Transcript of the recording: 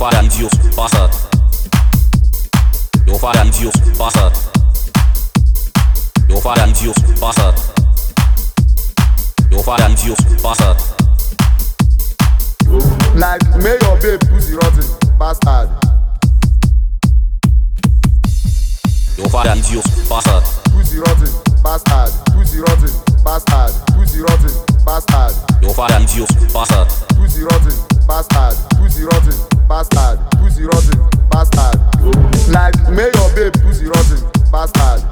father idiot bastard. Your father idiot bastard. Your father idiot bastard. Your father idiot bastard. Like may your babe pussy rotten bastard. Your father idiot bastard. Pussy rotten bastard. Pussy rotten bastard. Pussy rotten bastard. Your father idiot bastard. Pussy rotten bastard. Pussy rotten bastard. Pussy rotten bastard. Like may your babe pussy rotten bastard.